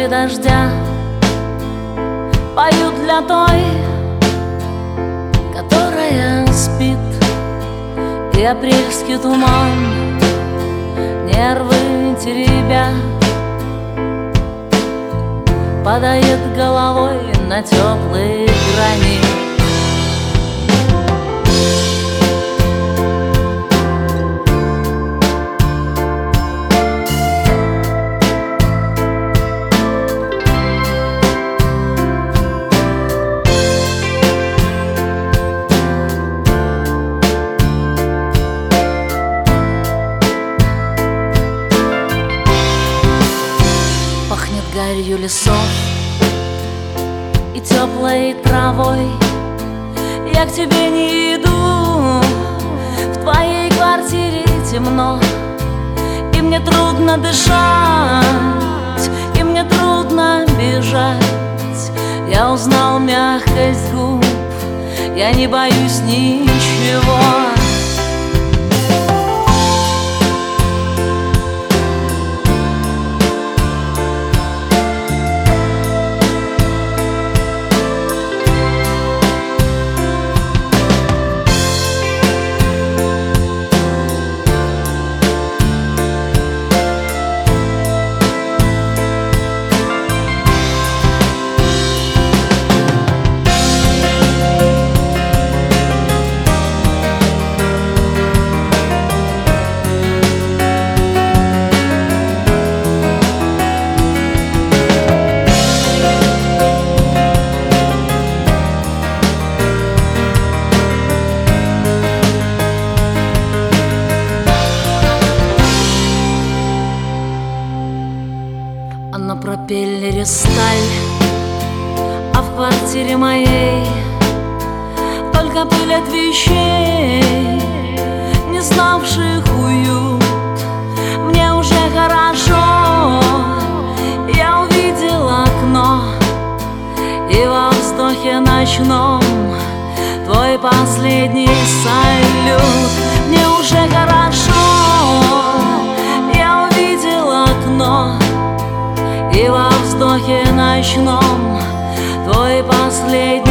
дождя поют для той, которая спит. И апрельский туман, нервы теребя, падает головой на теплые грани. Пахнет гарью лесов и теплой травой. Я к тебе не иду, в твоей квартире темно, и мне трудно дышать, и мне трудно бежать. Я узнал мягкость губ, я не боюсь ничего. На пропеллере сталь, а в квартире моей только пыль от вещей, не знавших уют. Мне уже хорошо, я увидела окно, и во вздохе ночном твой последний салют. Мне уже хорошо, я увидела окно, и во вздохе ночном твой последний